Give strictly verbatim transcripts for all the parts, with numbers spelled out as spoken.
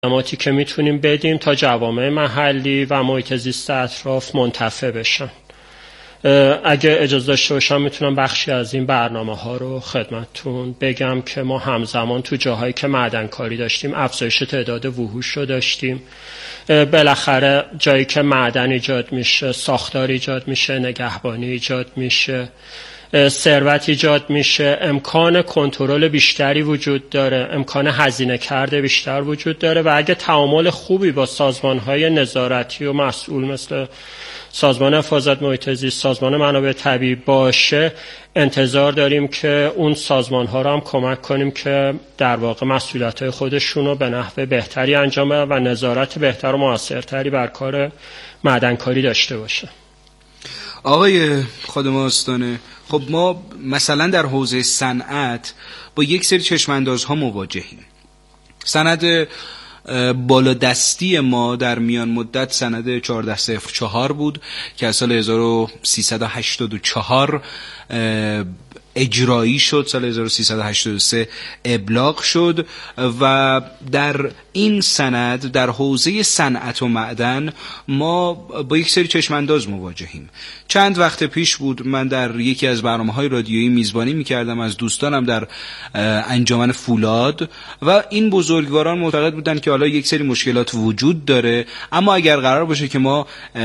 خدماتی که میتونیم بدیم تا جوامع محلی و محیط زیست اطراف منتفع بشن. اگه اجازه داشته باشم میتونم بخشی از این برنامه ها رو خدمتتون بگم که ما همزمان تو جاهایی که معدنکاری داشتیم افزایش تعداد وحوش رو داشتیم. بالاخره جایی که معدن ایجاد میشه، ساختار ایجاد میشه، نگهبانی ایجاد میشه، ثروت ایجاد میشه، امکان کنترل بیشتری وجود داره، امکان هزینه کرده بیشتر وجود داره و اگه تعامل خوبی با سازمان‌های نظارتی و مسئول مثل سازمان حفاظت محیط زیست، سازمان منابع طبیعی باشه، انتظار داریم که اون سازمان‌ها رو هم کمک کنیم که در واقع مسئولیت‌های خودشون رو به نحو بهتری انجام بدن و نظارت بهتر و موثرتری بر کار معدنکاری داشته باشه. آقای خادم آستانه، خب ما مثلا در حوزه صنعت با یک سری چشم‌اندازها مواجهیم. سند بالادستی ما در میان مدت سند چهارده صفر چهار بود که از سال هزار و سیصد و هشتاد و چهار اجرایی شد، سال هزار و سیصد و هشتاد و سه ابلاغ شد و در این سند در حوزه صنعت و معدن ما با یک سری چشمانداز مواجهیم. چند وقت پیش بود من در یکی از برنامه‌های رادیویی میزبانی می‌کردم از دوستانم در انجمن فولاد و این بزرگواران معتقد بودن که حالا یک سری مشکلات وجود داره، اما اگر قرار باشه که ما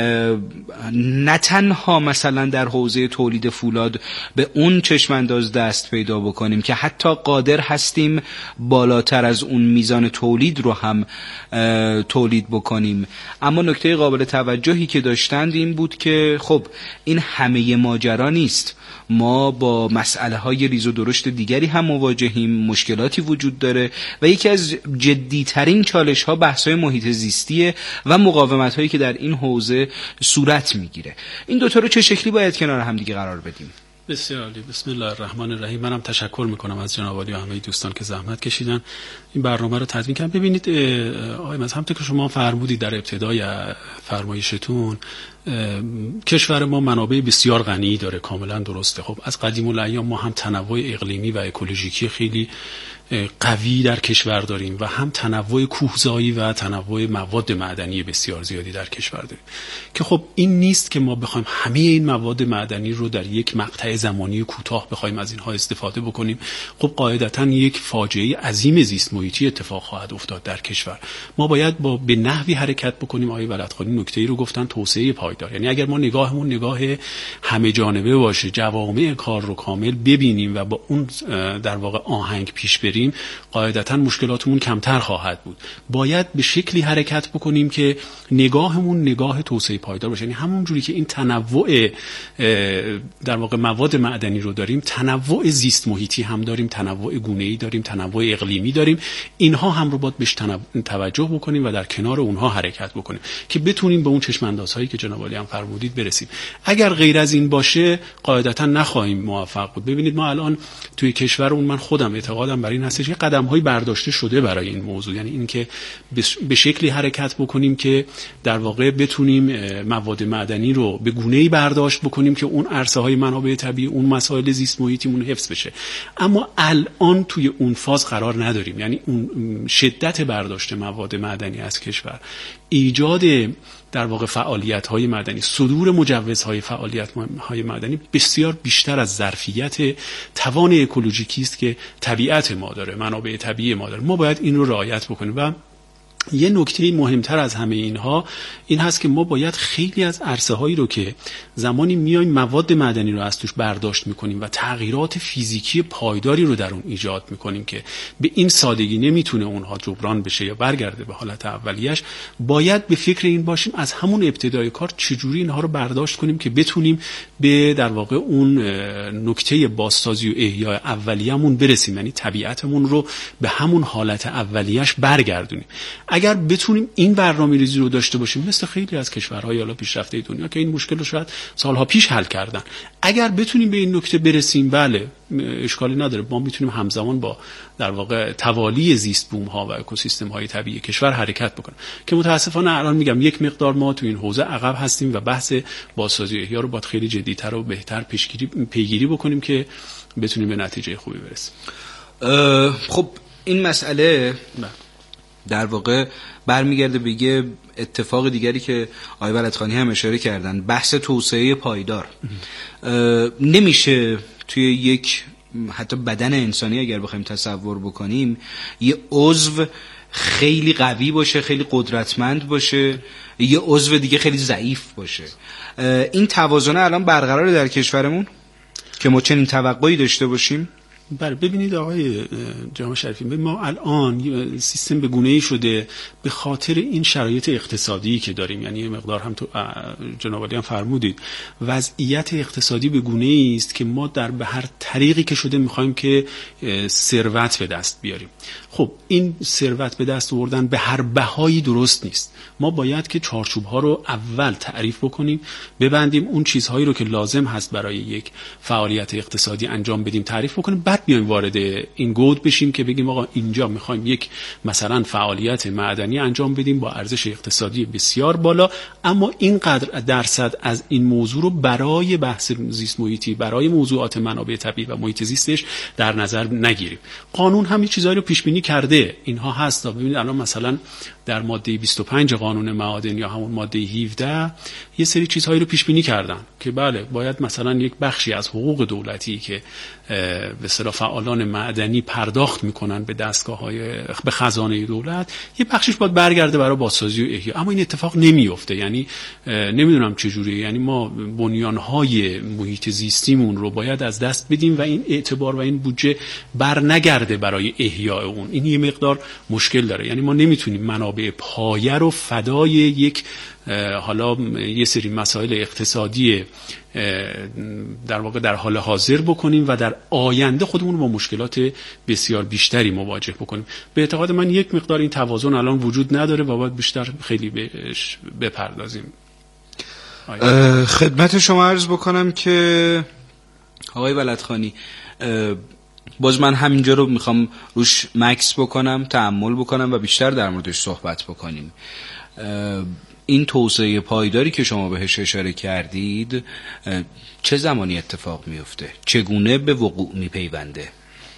نه تنها مثلا در حوزه تولید فولاد به اون چشمانداز دست پیدا بکنیم که حتی قادر هستیم بالاتر از اون میزان تولید رو هم تولید بکنیم، اما نکته قابل توجهی که داشتند این بود که خب این همه ماجرا نیست. ما با مسئله های ریز و درشت دیگری هم مواجهیم، مشکلاتی وجود داره و یکی از جدیترین چالش ها بحث های محیط زیستیه و مقاومت هایی که در این حوزه صورت میگیره. این دوتا رو چه شکلی باید کنار هم دیگه قرار بدیم؟ بسیار عالی. بسم الله الرحمن الرحیم. منم تشکر میکنم از جناب عالی و همه دوستان که زحمت کشیدن این برنامه رو تدوین کردن. ببینید آقای مثلا همونطور که شما فرمودید در ابتدای فرمایشتون، کشور ما منابع بسیار غنی داره، کاملا درسته. خب از قدیم الایام ما هم تنوع اقلیمی و اکولوژیکی خیلی قوی در کشور داریم و هم تنوع کوهزایی و تنوع مواد معدنی بسیار زیادی در کشور داریم که خب این نیست که ما بخوایم همه این مواد معدنی رو در یک مقطع زمانی کوتاه بخوایم از اینها استفاده بکنیم. خب قاعدتاً یک فاجعه عظیم زیست محیطی اتفاق خواهد افتاد در کشور. ما باید با به نحوی حرکت بکنیم. آقای ولدخانی نکته‌ای رو گفتن، توسعه پایدار. یعنی اگر ما نگاهمون نگاه همه جانبه باشه، جوامع کار رو کامل ببینیم و با اون در واقع آهنگ پیش بریم، قاعدتاً مشکلاتمون کمتر خواهد بود. باید به شکلی حرکت بکنیم که نگاهمون نگاه توسعه پایدار باشه. یعنی همون جوری که این تنوع در واقع مواد معدنی رو داریم، تنوع زیست محیطی هم داریم، تنوع گونه‌ای داریم، تنوع اقلیمی داریم. اینها هم رو باید بهش توجه بکنیم و در کنار اونها حرکت بکنیم که بتونیم به اون چشم‌اندازهایی که جناب عالی هم فرمودید برسیم. اگر غیر از این باشه قاعدتاً نخواهیم موفق بود. ببینید ما الان توی کشورمون، من خودم اعتقادم بر این هستش که قدم‌هایی برداشته شده برای این موضوع، یعنی اینکه به شکلی حرکت بکنیم که در واقع بتونیم مواد معدنی رو به گونه‌ای برداشت بکنیم که اون عرصه‌های منابع طبیعی، اون مسائل زیست محیطیمون حفظ بشه. اما الان توی اون فاز قرار نداریم. یعنی اون شدت برداشت مواد معدنی از کشور، ایجاد در واقع فعالیت‌های معدنی، صدور مجوزهای فعالیت‌های معدنی بسیار بیشتر از ظرفیت توان اکولوژیکی است که طبیعت ما داره، منابع طبیعی ما داره. ما باید این رو رعایت بکنیم. و یه نکته مهمتر از همه اینها این هست که ما باید خیلی از عرصه هایی رو که زمانی میایم مواد معدنی رو از توش برداشت میکنیم و تغییرات فیزیکی پایداری رو در اون ایجاد میکنیم که به این سادگی نمیتونه اونها جبران بشه یا برگرده به حالت اولیش، باید به فکر این باشیم از همون ابتدای کار چجوری اینها رو برداشت کنیم که بتونیم به در واقع اون نکته بازسازی و احیای اولیه‌مون برسیم، یعنی طبیعتمون رو به همون حالت اولیش برگردونیم. اگر بتونیم این برنامه‌ریزی رو داشته باشیم، مثل خیلی از کشورهای حالا پیشرفته دنیا که این مشکل رو شاید سالها پیش حل کردن، اگر بتونیم به این نکته برسیم، بله اشکالی نداره، ما میتونیم همزمان با در واقع توالی زیست بوم ها و اکوسیستم های طبیعی کشور حرکت بکنیم که متاسفانه الان میگم یک مقدار ما تو این حوزه عقب هستیم و بحث بازسازی احیا رو باید خیلی جدی‌تر و بهتر پیشگیری پیگیری بکنیم که بتونیم به نتیجه خوبی برسیم. خب این مسئله در واقع برمیگرده به یه اتفاق دیگری که آقای ولدخانی هم اشاره کردن، بحث توسعه پایدار. نمیشه توی یک حتی بدن انسانی اگر بخوایم تصور بکنیم یه عضو خیلی قوی باشه، خیلی قدرتمند باشه، یه عضو دیگه خیلی ضعیف باشه. این توازن الان برقراره در کشورمون که ما چنین توقعی داشته باشیم؟ بله ببینید آقای جناب شریفی، ما الان سیستم به گونه‌ای شده به خاطر این شرایط اقتصادی که داریم، یعنی یه مقدار هم تو جناب عالی هم فرمودید وضعیت اقتصادی به گونه‌ای است که ما در به هر طریقی که شده می‌خوایم که ثروت به دست بیاریم. خب این ثروت به دست آوردن به هر بهایی درست نیست. ما باید که چارچوب‌ها رو اول تعریف بکنیم، ببندیم، اون چیزهایی رو که لازم هست برای یک فعالیت اقتصادی انجام بدیم تعریف بکنیم، بعد بیایم وارد این گود بشیم که بگیم آقا اینجا میخوایم یک مثلا فعالیت معدنی انجام بدیم با ارزش اقتصادی بسیار بالا، اما اینقدر درصد از این موضوع رو برای بحث زیست محیطی، برای موضوعات منابع طبیعی و محیط زیستش در نظر نگیریم. قانون هم چیزایی رو پیش بینی کرده، اینها هست. ببینید الان مثلا در ماده بیست و پنج قانون معادن یا همون ماده هفده یه سری چیزهایی رو پیش بینی کردن که بله باید مثلا یک بخشی از حقوق دولتی که به اصطلاح فعالان معدنی پرداخت میکنن به دستگاه‌های به خزانه دولت، یه بخشش باید برگرده برای بازسازی و احیا. اما این اتفاق نمیفته. یعنی نمیدونم چه جوریه، یعنی ما بنیانهای محیط زیستیمون رو باید از دست بدیم و این اعتبار و این بودجه بر نگرده برای احیاء اون. این یه مقدار مشکل داره. یعنی ما نمیتونیم منابع پایه رو فدای یک حالا یه سری مسائل اقتصادی در واقع در حال حاضر بکنیم و در آینده خودمون رو با مشکلات بسیار بیشتری مواجه بکنیم. به اعتقاد من یک مقدار این توازن الان وجود نداره و باید بیشتر خیلی بهش بپردازیم. خدمت شما عرض بکنم که آقای ولدخانی، باز من همینجا رو میخوام روش مکس بکنم، تأمل بکنم و بیشتر در موردش صحبت بکنیم. این توسعه پایداری که شما بهش اشاره کردید چه زمانی اتفاق میفته؟ چگونه به وقوع میپیونده؟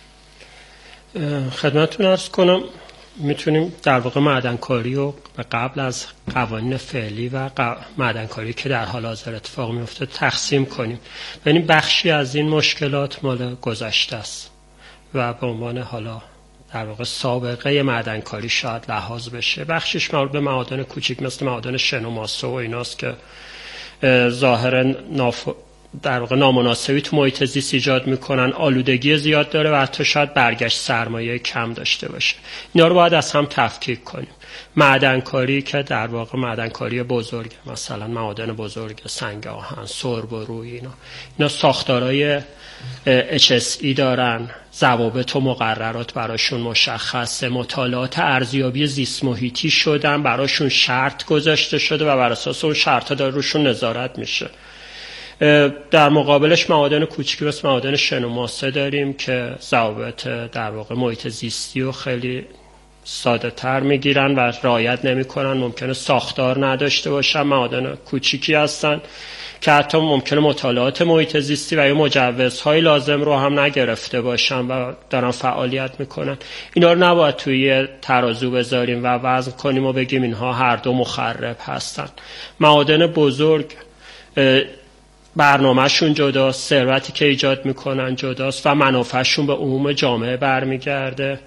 خدمتتون عرض کنم میتونیم در واقع معدنکاری رو به قبل از قوانین فعلی و معدنکاری که در حال حاضر اتفاق میفته تقسیم کنیم. یعنی بخشی از این مشکلات مال گذشته است و به عنوان حالا در واقع سابقه معدنکاری شاید لحاظ بشه. بخشش مربوط به معادن کوچیک مثل معادن شن و ماسه و ایناست که ظاهرا ناف... در واقع نامناسبی تو محیط زیست ایجاد میکنن، آلودگی زیاد داره و حتی شاید برگشت سرمایه کم داشته باشه. اینا رو باید از هم تفکیک کنیم. معدنکاری که در واقع معدنکاری بزرگ، مثلا معادن بزرگ سنگ آهن، سرب و روی، اینا اینا ساختارهای اچ اس ای دارن، ضوابط و مقررات براشون مشخصه، مطالعات ارزیابی زیست محیطی شدن، براشون شرط گذاشته شده و بر اساس اون شرط‌ها داره روشون نظارت میشه. در مقابلش معادن کوچیکی مثل معادن شن و ماسه داریم که ضوابط در واقع محیط زیستی رو خیلی ساده تر میگیرن و رعایت نمیکنن، ممکنه ساختار نداشته باشن، معادن کوچیکی هستن که حتی ممکنه مطالعات محیط زیستی و یا مجوزهای لازم رو هم نگرفته باشن و دارن فعالیت میکنن. اینا رو نباید توی ترازو بذاریم و وزن کنیم و بگیم اینها هر دو مخرب هستن. معادن بزرگ برنامه‌شون جداست، ثروتی که ایجاد میکنن جداست و منافعشون به عموم جامعه برمیگرده.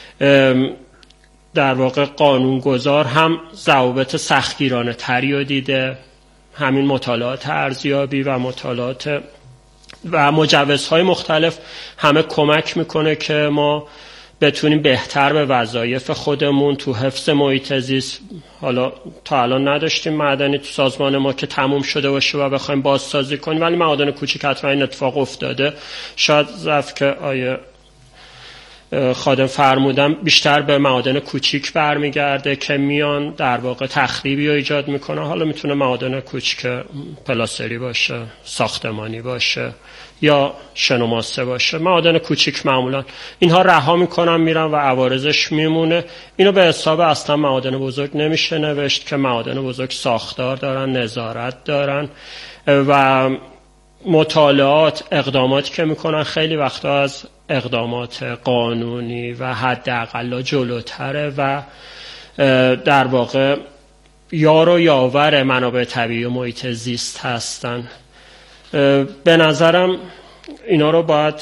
در واقع قانونگذار هم ضوابط سختگیرانه تری رو دیده، همین مطالعات ارزیابی و مطالعات و مجوزهای مختلف همه کمک میکنه که ما بتونیم بهتر به وظایف خودمون تو حفظ محیط زیست، حالا تا الان نداشتیم معدنی تو سازمان ما که تموم شده باشه و بخوایم بازسازی کنیم، ولی معادن کوچیک حتما این اتفاق افتاده. شاید ضعف که آیه خادم فرمودم بیشتر به معادن کوچیک برمیگرده که میان در واقع تخریبی رو ایجاد میکنه. حالا میتونه معادن کوچیک پلاسری باشه، ساختمانی باشه یا شن و ماسه باشه. معادن کوچیک معمولا اینها رها میکنن میرن و عوارضش میمونه. اینو به حساب اصلا معادن بزرگ نمیشه نوشت که معادن بزرگ ساختار دارن، نظارت دارن و مطالعات، اقداماتی که میکنن خیلی وقتا از اقدامات قانونی و حداقل جلوتره و در واقع یار و یاور منابع طبیعی و محیط زیست هستن. به نظرم اینا رو باید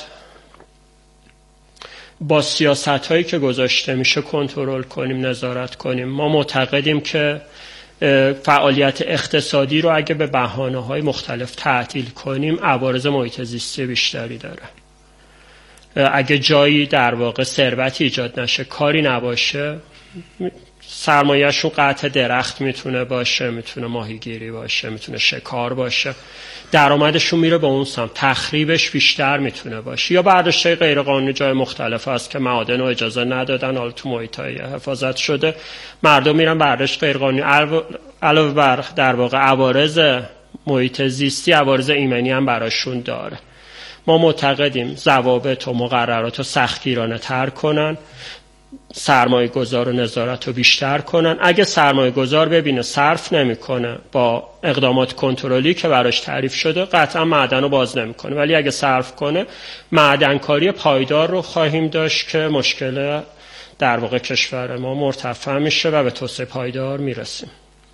با سیاست هایی که گذاشته میشه کنترل کنیم، نظارت کنیم. ما معتقدیم که فعالیت اقتصادی رو اگه به بهانه های مختلف تعطیل کنیم عوارض محیط زیستی بیشتری داره. اگه جایی در واقع ثروتی ایجاد نشه، کاری نباشه، سرمایه‌شون قطع درخت میتونه باشه، میتونه ماهیگیری باشه، میتونه شکار باشه، درآمدشون میره به اون سمت، تخریبش بیشتر میتونه باشه. یا برداشت‌های غیر قانونی جای مختلف هست که معادن رو اجازه ندادن، حالا تو محیط‌های حفاظت شده مردم میرن برداشت غیر قانونی. علاوه بر در واقع عوارض محیط زیستی، عوارض ایمنی هم براشون داره. ما معتقدیم ضوابط و مقررات رو سختگیرانه تر کنن، سرمایه گذار رو نظارت رو بیشتر کنن. اگه سرمایه گذار ببینه صرف نمیکنه با اقدامات کنترلی که براش تعریف شده، قطعا معدن رو باز نمیکنه. ولی اگه صرف کنه، معدنکاری پایدار رو خواهیم داشت که مشکل در واقع کشور ما مرتفع میشه و به توسعه پایدار میرسیم.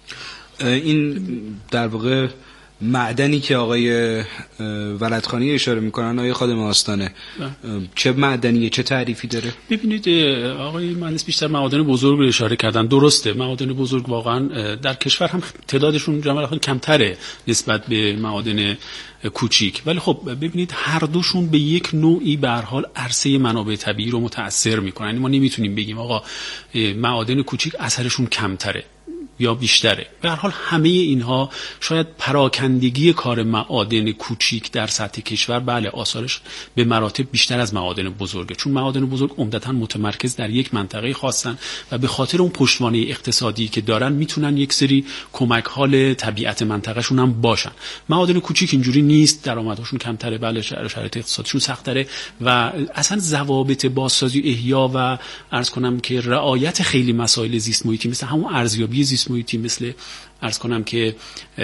این در واقع معدنی که آقای ولدخانی اشاره میکنن، آقای خادم آستانه، چه معدنیه، چه تعریفی داره؟ ببینید آقای مهندس بیشتر معادن بزرگ رو اشاره کردن. درسته، معادن بزرگ واقعا در کشور هم تعدادشون جمعاً کمتره نسبت به معادن کوچیک، ولی خب ببینید هر دوشون به یک نوعی به هر حال عرصه منابع طبیعی رو متأثر میکنن. یعنی ما نمیتونیم بگیم آقا معادن کوچیک اثرشون کمتره یا بیشتره. به هر حال همه اینها شاید پراکندگی کار معادن کوچیک در سطح کشور بله آثارش به مراتب بیشتر از معادن بزرگه، چون معادن بزرگ عمدتاً متمرکز در یک منطقه خاصن و به خاطر اون پشتوانه اقتصادی که دارن میتونن یک سری کمک حال طبیعت منطقهشون هم باشن. معادن کوچیک اینجوری نیست، درآمدشون کمتره، بله شرایط اقتصادیشون سخت‌تره و اصلا ضوابط بازسازی احیا و عرض کنم که رعایت خیلی مسائل زیست محیطی مثل همون ارزیابی زیست محیطی، مثل عرض کنم که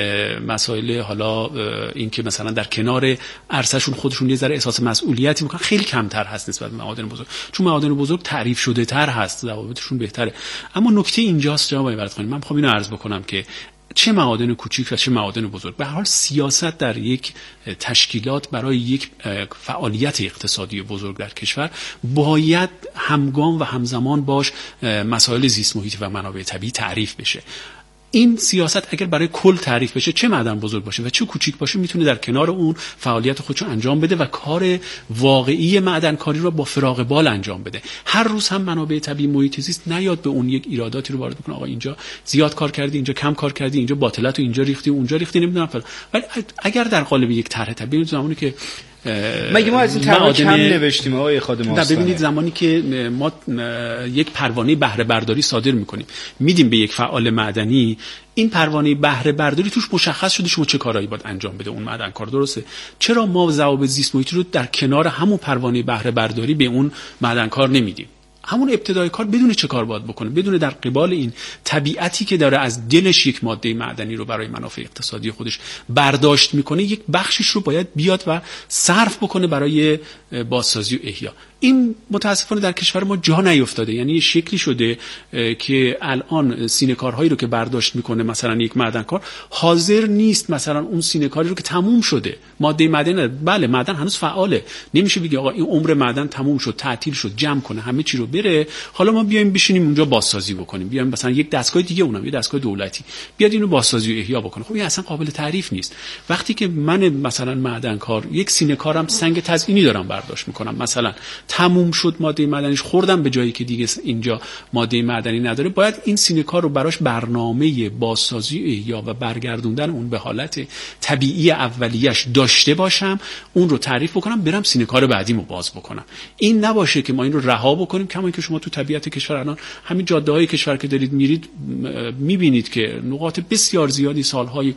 مسائل حالا این که مثلا در کنار عرصهشون خودشون یه ذره احساس مسئولیتی میکنن خیلی کمتر هست نسبت به معادن بزرگ، چون معادن بزرگ تعریف شده تر هست، ضوابطشون بهتره. اما نکته اینجاست جناب ولدخانی، من میخوام اینو عرض بکنم که چه معادن کوچیک و چه معادن بزرگ، به هر حال سیاست در یک تشکیلات برای یک فعالیت اقتصادی بزرگ در کشور باید همگام و همزمان باش مسائل زیست محیطی و منابع طبیعی تعریف بشه. این سیاست اگر برای کل تعریف بشه، چه معدن بزرگ باشه و چه کوچیک باشه، میتونه در کنار اون فعالیت خودشو انجام بده و کار واقعی معدن کاری رو با فراغ بال انجام بده. هر روز هم منابع طبیعی محیط زیست نیاد به اون یک ایراداتی رو وارد بکنه، آقا اینجا زیاد کار کردی، اینجا کم کار کردی، اینجا باطلات رو اینجا ریختی، اونجا ریختی، نمیدونم فلان. ولی اگر در قالب یک طرح طبیعی زمانی که مگه ما از این طرح کم نوشتیم آقای خادم آستانه؟ ببینید زمانی که ما یک پروانه بهره برداری صادر میکنیم میدیم به یک فعال معدنی، این پروانه بهره برداری توش مشخص شده شما چه کارهایی باید انجام بده اون معدنکار، درسته؟ چرا ما ضوابط زیست محیطی رو در کنار همون پروانه بهره برداری به اون معدنکار نمیدیم؟ همون ابتدای کار بدون چه کار باید بکنه، بدون در قبال این طبیعتی که داره از دلش یک ماده معدنی رو برای منافع اقتصادی خودش برداشت میکنه، یک بخشش رو باید بیاد و صرف بکنه برای بازسازی و احیا. این متاسفانه در کشور ما جا نیفتاده. یعنی شکلی شده که الان سینه‌کارهایی رو که برداشت میکنه مثلا یک معدنکار حاضر نیست مثلا اون سینه‌کاری رو که تموم شده، ماده معدن بله معدن هنوز فعاله، نمیشه بگی آقا این عمر معدن تموم شد، تعطیل شد، جمع کنه همه چی رو بره، حالا ما بیایم بشینیم اونجا بازسازی بکنیم، بیایم مثلا یک دستگاه دیگه، اونم یه دستگاه دولتی بیاد اینو بازسازی و احیا بکنه. خب این اصلا قابل تعریف نیست. وقتی که من مثلا معدنکار یک سینه‌کارم سنگ تزئینی دارم برداشت میکنم، مثلا تموم شد ماده معدنیش، خوردم به جایی که دیگه اینجا ماده معدنی نداره، باید این سینه‌کار رو براش برنامه بازسازی احیا و برگردوندن اون به حالت طبیعی اولیه‌اش داشته باشم، اون رو تعریف بکنم، برم سینه‌کار بعدیمو باز بکنم. این نباشه که ما این رو رها بکنیم. کما که شما تو طبیعت کشور الان همین جاده‌های کشور که دارید میرید میبینید که نقاط بسیار زیادی سالهای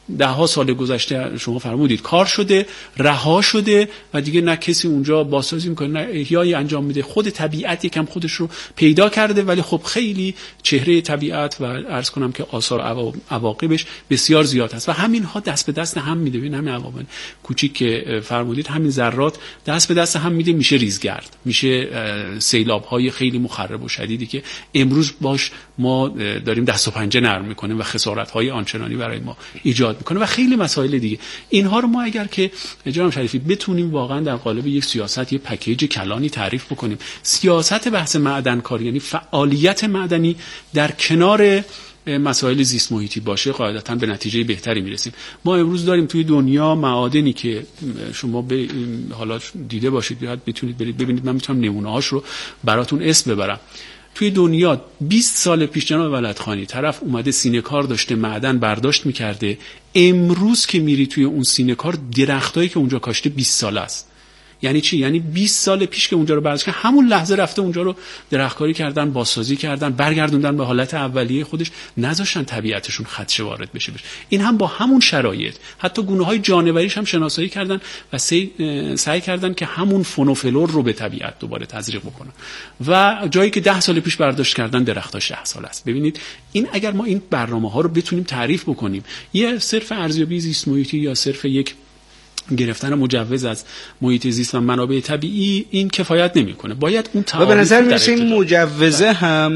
ده ها سال گذشته شما فرمودید کار شده، رها شده و دیگه نه کسی اونجا بازسازی میکنه نه احیایی انجام میده. خود طبیعت یکم خودش رو پیدا کرده، ولی خب خیلی چهره طبیعت و عرض کنم که آثار عواقبش بسیار زیاد هست و همین ها دست به دست هم میده. ببین همین عوامل کوچیک که فرمودید، همین ذرات دست به دست هم میده، میشه ریزگرد، میشه سیلاب های خیلی مخرب و شدیدی که امروز باش ما داریم دست و پنجه نرم میکنیم و خسارت های آنچنانی برای ما ایجاد میکنه و خیلی مسائل دیگه. اینها رو ما اگر که جناب شریفی بتونیم واقعا در قالب یک سیاست، یک پکیج کلانی تعریف بکنیم، سیاست بحث معدنکاری یعنی فعالیت معدنی در کنار مسائل زیست محیطی باشه، قاعدتاً به نتیجه بهتری میرسیم. ما امروز داریم توی دنیا معادنی که شما به حالا دیده باشید یا بتونید برید ببینید، من میتونم نمونه‌هاش رو براتون اسم ببرم. توی دنیا بیست سال پیش جناب ولدخانی طرف اومده سینه‌کار داشته معدن برداشت میکرده، امروز که میری توی اون سینه‌کار درختایی که اونجا کاشته بیست ساله است. یعنی چی؟ یعنی بیست سال پیش که اونجا رو برداشت، همون لحظه رفته اونجا رو درختکاری کردن، بازسازی کردن، برگردوندن به حالت اولیه خودش، نذاشتن طبیعتشون خدشه وارد بشه بشه. این هم با همون شرایط، حتی گونه‌های جانوریش هم شناسایی کردن و سعی, سعی کردن که همون فونوفلور رو به طبیعت دوباره تزریق بکنن و جایی که ده سال پیش برداشت کردن درختاش ده سال است. ببینید این اگر ما این برنامه‌ها رو بتونیم تعریف بکنیم، یه صرف ارزیابی زیست محیطی یا صرف یک گرفتن مجوز از محیط زیست و منابع طبیعی این کفایت نمیکنه. باید اون تعاریف. و به نظر میاد این مجوزه هم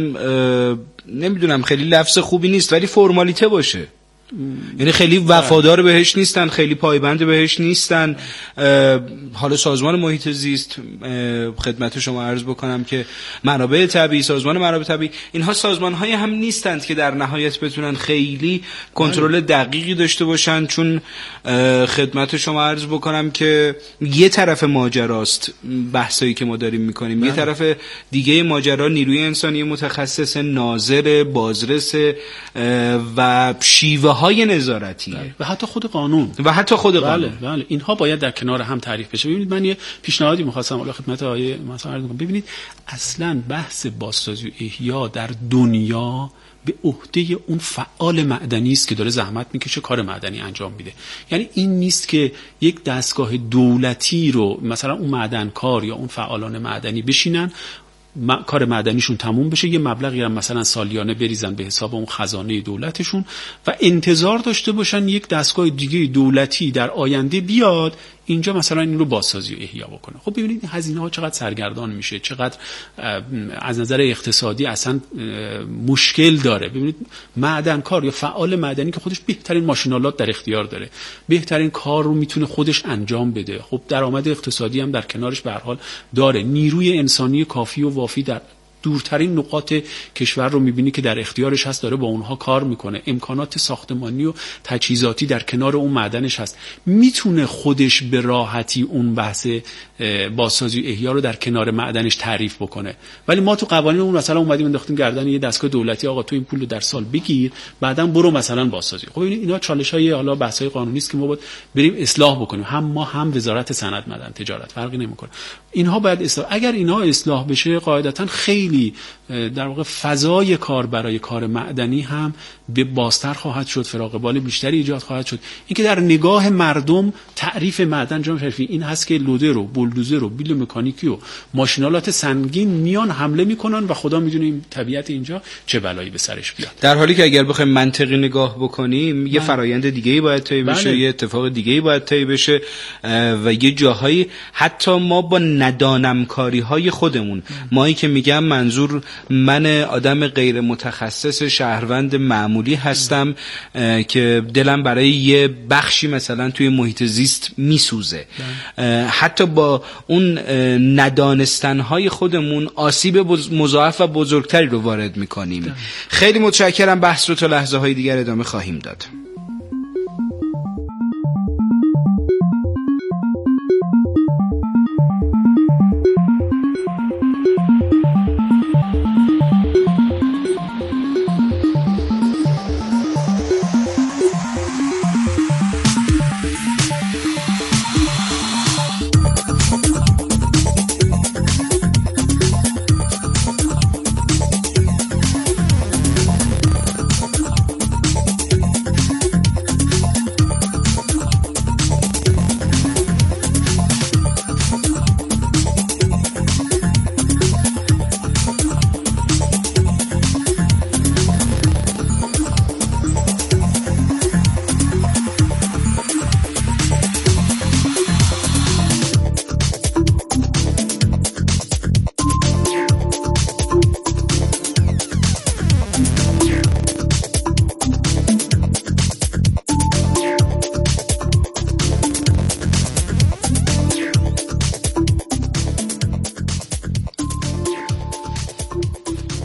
نمیدونم خیلی لفظ خوبی نیست ولی فرمالیته باشه. یعنی خیلی وفادار بهش نیستن، خیلی پایبند بهش نیستن. حالا سازمان محیط زیست خدمت شما عرض بکنم که منابع طبیعی، سازمان منابع طبیعی، اینها سازمان‌های هم نیستند که در نهایت بتونن خیلی کنترل دقیقی داشته باشن، چون خدمت شما عرض بکنم که یه طرف ماجراست بحثایی که ما داریم میکنیم، بله. یه طرف دیگه ماجرا نیروی انسانی متخصص، ناظر، بازرس و شیوه های نظارتی و حتی خود قانون و حتی خود قانون. بله بله اینها باید در کنار هم تعریف بشه. ببینید من یه پیشنهادی می‌خواستم حالا خدمت آقای مثلا عرض کنم. ببینید اصلا بحث بازسازی و احیا در دنیا به عهده اون فعال معدنی است که داره زحمت میکشه کار معدنی انجام میده. یعنی این نیست که یک دستگاه دولتی رو مثلا اون معدنکار یا اون فعالان معدنی بشینن م... کار معدنیشون تموم بشه، یه مبلغی هم مثلا سالیانه بریزن به حساب اون خزانه دولتشون و انتظار داشته باشن یک دستگاه دیگه دولتی در آینده بیاد اینجا مثلا این رو بازسازی و احیا بکنه. خب ببینید هزینه ها چقدر سرگردان میشه، چقدر از نظر اقتصادی اصلا مشکل داره. ببینید معدنکار یا فعال معدنی که خودش بهترین ماشینالات در اختیار داره، بهترین کار رو میتونه خودش انجام بده، خب درآمد اقتصادی هم در کنارش به هر حال داره، نیروی انسانی کافی و وافی در دورترین نقاط کشور رو میبینی که در اختیارش هست، داره با اونها کار میکنه، امکانات ساختمانی و تجهیزاتی در کنار اون معدنش هست، میتونه خودش به راحتی اون بحث بازسازی و احیا رو در کنار معدنش تعریف بکنه. ولی ما تو قوانینمون مثلا اومدیم انداختیم گردن یه دستگاه دولتی، آقا تو این پول رو در سال بگیر بعداً برو مثلا بازسازی. خب ببینید اینا چالش‌های حالا بحث‌های قانونی است که ما باید بریم اصلاح بکنیم، هم ما هم وزارت صنعت معدن تجارت فرقی نمیکنه. اینها باید اصلاح، اگر اینها اصلاح بشه قاعدتاً خیلی در واقع فضای کار برای کار معدنی هم به بازتر خواهد شد، فراغ بال بیشتری ایجاد خواهد شد. اینکه در نگاه مردم تعریف معدن جناب شریفی این هست که لودر و بولدوزر و بیل مکانیکی و ماشینالات سنگین میان حمله میکنن و خدا میدونه این طبیعت اینجا چه بلایی به سرش بیاد. در حالی که اگر بخوایم منطقی نگاه بکنیم یه فرایند دیگه‌ای باید طی بشه، بله. یه اتفاق دیگه‌ای باید طی بشه و یه جاهایی حتی ما با ندانمکاری‌های خودمون، مایی که میگم منظور من آدم غیر متخصص شهروند معمولی هستم که دلم برای یه بخشی مثلا توی محیط زیست میسوزه، حتی با اون ندانستنهای خودمون آسیب مضاعف و بزرگتری رو وارد میکنیم. خیلی متشکرم. بحث رو تا لحظه های دیگر ادامه خواهیم داد.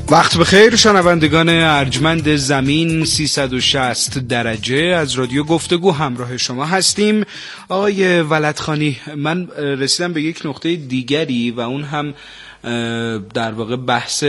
وقت بخیر شنوندگان ارجمند زمین، سیصد و شصت درجه از رادیو گفتگو همراه شما هستیم. آقای ولدخانی، من رسیدم به یک نقطه دیگری و اون هم در واقع بحث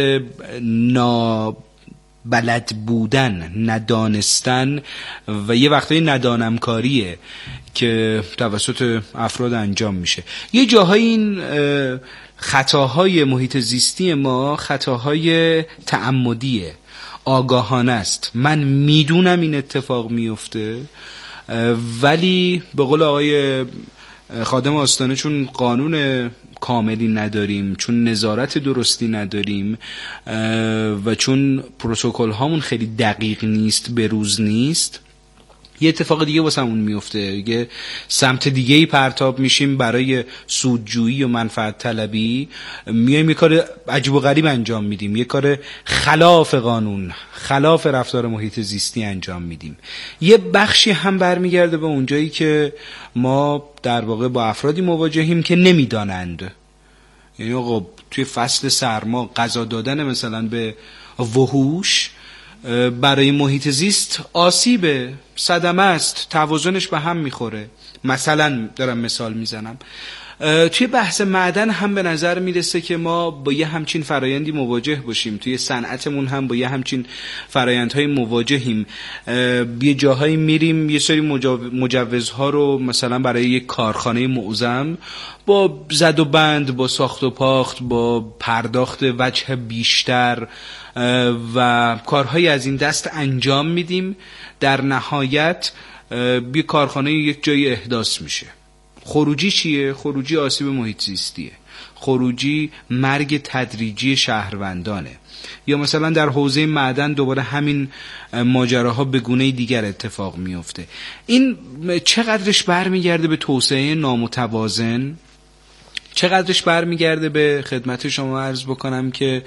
نابلد بودن، ندانستن و یه وقتایی ندانمکاریه که توسط افراد انجام میشه. یه جاهای این خطاهای محیط زیستی ما خطاهای تعمدیه، آگاهانه است. من میدونم این اتفاق میفته، ولی به قول آقای خادم آستانه چون قانون کاملی نداریم، چون نظارت درستی نداریم و چون پروتکل هامون خیلی دقیق نیست، به روز نیست، یه اتفاق دیگه واسمون میفته، یه سمت دیگه ای پرتاب میشیم برای سودجویی و منفعت طلبی، میایم یه کار عجیب و غریب انجام میدیم، یه کار خلاف قانون، خلاف رفتار محیط زیستی انجام میدیم. یه بخشی هم برمیگرده به اونجایی که ما در واقع با افرادی مواجهیم که نمیدانند. یعنی آقا توی فصل سرما غذا دادن مثلا به وحوش برای محیط زیست آسیبه، صدمه است، توازنش به هم میخوره. مثلا دارم مثال میزنم. توی بحث معدن هم به نظر میرسه که ما با یه همچین فرایندی مواجه باشیم، توی صنعتمون هم با یه همچین فرایندهای مواجهیم. یه جاهایی میریم یه سری مجوزها رو مثلا برای یک کارخانه معظم با زد و بند، با ساخت و پاخت، با پرداخت وجه بیشتر و کارهای از این دست انجام میدیم. در نهایت یه کارخانه یک جایی احداث میشه. خروجی چیه؟ خروجی آسیب محیط زیستیه، خروجی مرگ تدریجی شهروندانه. یا مثلا در حوزه معدن دوباره همین ماجراها به گونه دیگر اتفاق میفته. این چقدرش برمیگرده به توسعه نامتوازن، چقدرش برمیگرده به خدمت شما عرض بکنم که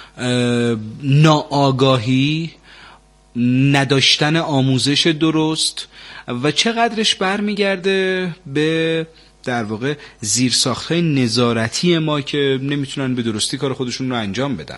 ناآگاهی، نداشتن آموزش درست، و چقدرش برمیگرده به در واقع زیرساخت‌های نظارتی ما که نمیتونن به درستی کار خودشون رو انجام بدن.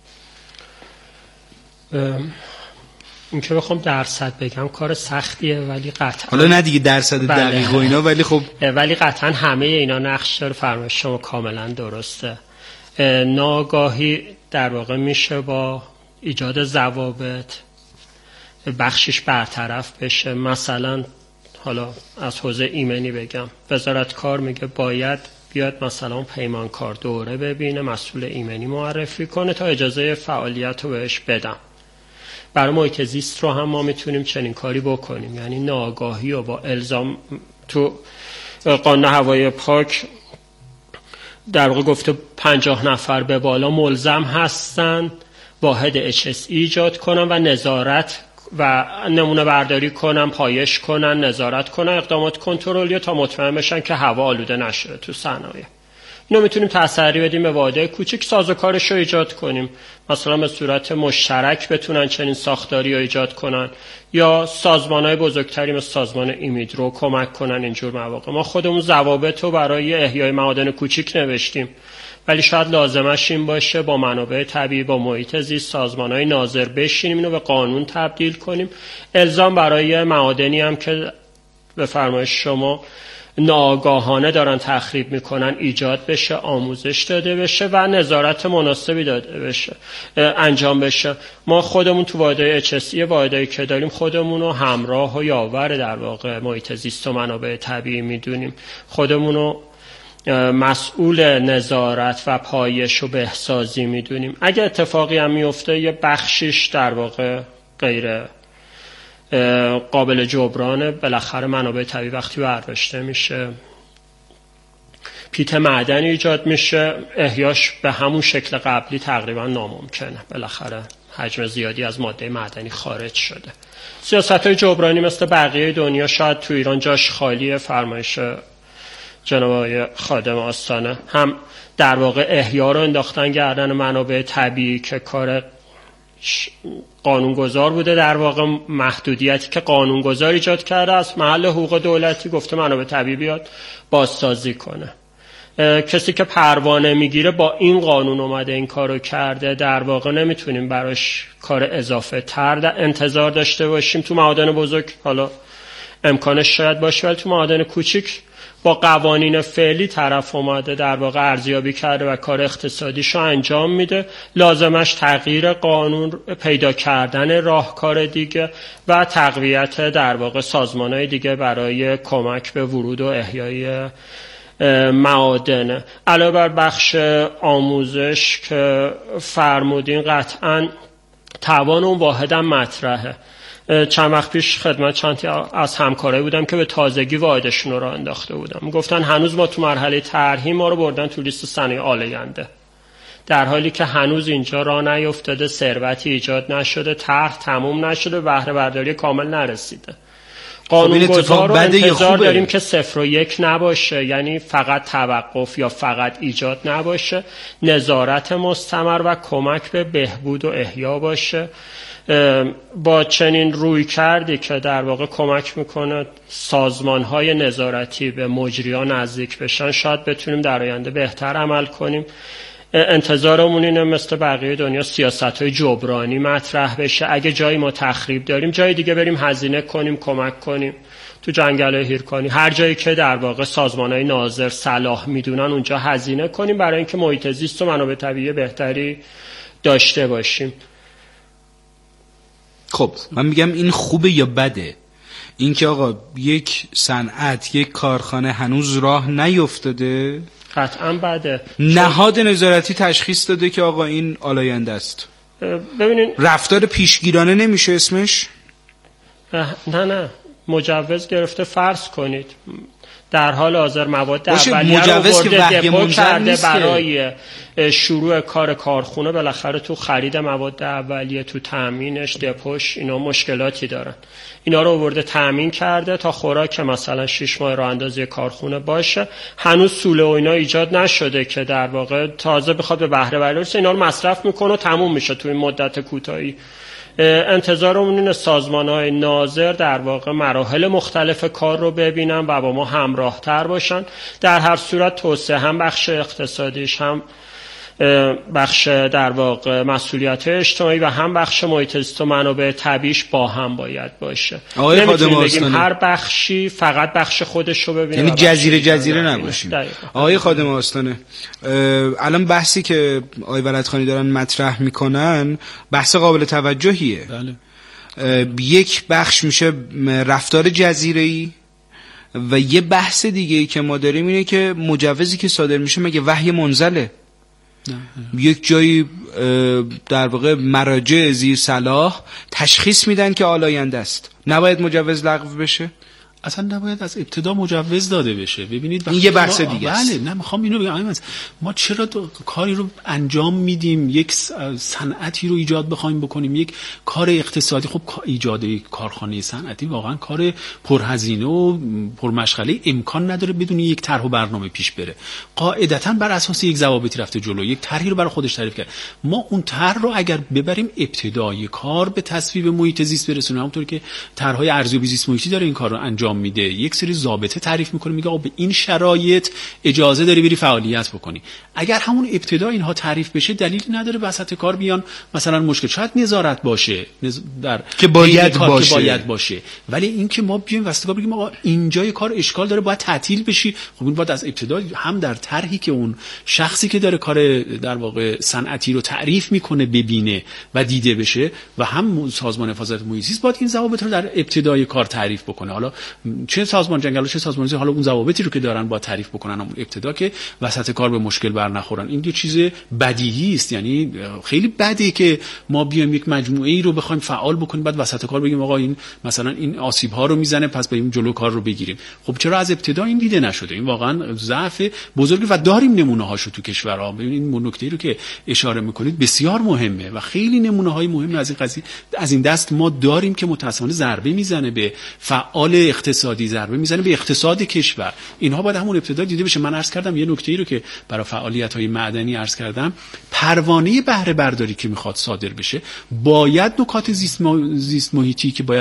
این که بخوام درصد بگم کار سختیه، ولی قطعا حالا نه دیگه درصد بله. دقیق و اینا، ولی خب ولی قطعا همه اینا نقش داره. فرمایش شما کاملا درسته. ناآگاهی در واقع میشه با ایجاد ضوابط بخشش برطرف بشه. مثلا حالا از حوزه ایمنی بگم، وزارت کار میگه باید بیاد مثلا پیمانکار دوره ببینه، مسئول ایمنی معرفی کنه تا اجازه فعالیت رو بهش بدم. برای محیط زیست رو هم ما میتونیم چنین کاری بکنیم، یعنی ناآگاهی و با الزام. تو قانون هوای پاک در واقع گفته پنجاه نفر به بالا ملزم هستن واحد اچ اس ای ایجاد کنن و نظارت و نمونه برداری کنن، پایش کنن، نظارت کنن، اقدامات کنترلی تا مطمئن بشن که هوا آلوده نشده تو صنایع. اینو میتونیم تسری بدیم به واحدهای کوچیک، سازوکارش رو ایجاد کنیم، مثلا به صورت مشترک بتونن چنین ساختاری رو ایجاد کنن، یا سازمانهای بزرگتری مثل سازمان ایمیدرو کمک کنن اینجور مواقع. ما خودمون ضوابط رو برای احیای معادن کوچیک نوشتیم، ولی شاید لازمش این باشه با منابع طبیعی، با محیط زیست، سازمانهای ناظر بشینیم اینو به قانون تبدیل کنیم. الزام برای معادنی هم که به فرمایش شما ناآگاهانه دارن تخریب میکنن ایجاد بشه، آموزش داده بشه و نظارت مناسبی داده بشه، انجام بشه. ما خودمون تو واحدهای اچ اس ای واحدایی که داریم خودمون رو همراه و یاور در واقع محیط زیست و منابع طبیعی میدونیم، خودمون رو مسئول نظارت و پایش و بهسازی میدونیم. اگه اتفاقی هم میفته یه بخشش در واقع غیر قابل جبرانه، بالاخره منابع طبیعی وقتی برداشته میشه پیت معدنی ایجاد میشه، احیاش به همون شکل قبلی تقریبا ناممکنه، بالاخره حجم زیادی از ماده معدنی خارج شده. سیاست‌های جبرانی مثل بقیه دنیا شاید تو ایران جاش خالیه. فرمایش جناب آقای خادم آستانه هم در واقع احیا رو انداختن گردن منابع طبیعی که کار قانونگذار بوده، در واقع محدودیتی که قانونگذار ایجاد کرده از محل حقوق دولتی گفته منابع طبیعی بیاد بازسازی کنه. کسی که پروانه میگیره با این قانون اومده این کارو کرده، در واقع نمیتونیم براش کار اضافه تر انتظار داشته باشیم. تو معادن بزرگ حالا امکانش شاید باشه، ولی تو معادن کوچیک با قوانین فعلی طرف اومده در واقع ارزیابی کرده و کار اقتصادیشو انجام میده، لازمش تغییر قانون، پیدا کردن راهکار دیگه و تقویت در واقع سازمانهای دیگه برای کمک به ورود و احیای معادن. علاوه بر بخش آموزش که فرمودین، قطعاً توان اون واحد هم مطرحه. چند وقت پیش خدمت چند از همکارایی بودم که به تازگی واحدشون رو انداخته بودم، گفتن هنوز ما تو مرحله طرحی ما رو بردن تو لیست صنایع آلاینده، در حالی که هنوز اینجا راه نیفتاده، ثروتی ایجاد نشده، طرح تموم نشده، بهره برداری کامل نرسیده. قانونگذار رو انتظار داریم که صفر و یک نباشه، یعنی فقط توقف یا فقط ایجاد نباشه، نظارت مستمر و کمک به بهبود و احیا باشه. با چنین روی کردی که در واقع کمک میکنه سازمان‌های نظارتی به مجریان نزدیک بشن، شاید بتونیم در آینده بهتر عمل کنیم. انتظارمون اینه مثل بقیه دنیا سیاست‌های جبرانی مطرح بشه، اگه جایی ما تخریب داریم جای دیگه بریم هزینه کنیم، کمک کنیم. تو جنگل‌های هیرکانی هر جایی که در واقع سازمان‌های ناظر صلاح میدونن اونجا هزینه کنیم برای اینکه محیط زیست و منابع طبیعی بهتری داشته باشیم. خب من میگم این خوبه یا بده؟ این که آقا یک صنعت، یک کارخانه هنوز راه نیفتاده، قطعا بده. نهاد نظارتی تشخیص داده که آقا این آلاینده است. ببینین رفتار پیشگیرانه نمیشه اسمش؟ نه نه مجوز گرفته. فرض کنید در حال حاضر مواد اولیه رو برده دپو کرده برای شروع کار کارخونه، بالاخره تو خرید مواد اولیه، تو تامینش، دپوش، اینا مشکلاتی دارن. اینا رو برده تامین کرده تا خوراک مثلا شش ماه راه اندازی کارخونه باشه، هنوز سوله و اینا ایجاد نشده که در واقع تازه بخواد به بهره برداری، اینا رو مصرف میکنه و تموم میشه تو این مدت کوتاهی. انتظارمون اینه سازمان‌های ناظر در واقع مراحل مختلف کار رو ببینن و با ما همراه تر باشن. در هر صورت توسعه هم بخش اقتصادیش، هم بخش در واقع مسئولیت اجتماعی و هم بخش محیط زیست و منابع طبیعیش با هم باید باشه. نمیتونیم بگیم هر بخشی فقط بخش خودش رو ببینه، یعنی جزیره جزیره نباشیم. آقای خادم آستانه، الان بحثی که آقای ولدخانی دارن مطرح میکنن بحث قابل توجهیه. بله. یک بخش میشه رفتار جزیره‌ای و یه بحث دیگه ای که ما داریم اینه که مجوزی که صادر میشه مگه وحی منزله؟ نه. یک جایی در واقع مراجع زیر صلاح تشخیص میدن که آلاینده است، نباید مجوز لغو بشه؟ اصلا نباید از ابتدا مجوز داده بشه. ببینید این یه بحث دیگه است. بله، نه میخوام اینو بگم، ما چرا کاری رو انجام میدیم، یک صنعتی رو ایجاد بخوایم بکنیم، یک کار اقتصادی. خب ایجاد کارخانه صنعتی واقعا کار پرهزینه و پرمشغله، امکان نداره بدون یک طرح و برنامه پیش بره. قاعدتاً بر اساس یک ضوابطی رفته جلو، یک طرحی رو برای خودش تعریف کرد. ما اون طرح رو اگر ببریم ابتدای کار به تصویب محیط زیست برسونیم، همونطور که طرح‌های ارزیابی زیست محیطی داره این کار رو انجام میده، یک سری ضابطه تعریف میکنه، میگه آقا به این شرایط اجازه داری بری فعالیت بکنی. اگر همون ابتدا اینها تعریف بشه دلیلی نداره وسط کار بیان مثلا مشکل، شاید نظارت باشه نز... در که باید باشه. که باید باشه، ولی این که ما بیایم وسط کار بگیم آقا اینجای کار اشکال داره باید تعطیل بشی، خب این باید از ابتدا هم در طرحی که اون شخصی که داره کار در واقع صنعتی رو تعریف میکنه ببینه و دیده بشه، و هم سازمان حفاظت محیط زیست باید این ضوابط رو در ابتدای کار تعریف بکنه. حالا چه سازمان جنگل چه سازمان زیست، حالا اون ضوابطی رو که دارن با تعریف بکنن اون ابتدا که وسط کار به مشکل بر نخورن. این یه چیز بدیهی است، یعنی خیلی بده که ما بیایم یک مجموعه ای رو بخوایم فعال بکنیم بعد وسط کار بگیم آقا این مثلا این آسیب ها رو میزنه پس بریم جلو کار رو بگیریم. خب چرا از ابتدا این دیده نشده؟ این واقعا ضعف بزرگی و داریم نمونه هاشو تو کشورها. ببینید این نکته رو که اشاره میکنید بسیار مهمه و خیلی نمونه های مهم از این قضیه از این دست ما داریم که متأسفانه ضربه میزنه به فعال اقتصادی، ضربه میزنه به اقتصاد کشور. اینها باید همون ابتدا دیده بشه. من عرض کردم یه نکته ای رو که برای فعالیت‌های معدنی عرض کردم، پروانه بهره برداری که میخواد صادر بشه باید نکات زیست, زیست محیطی که باید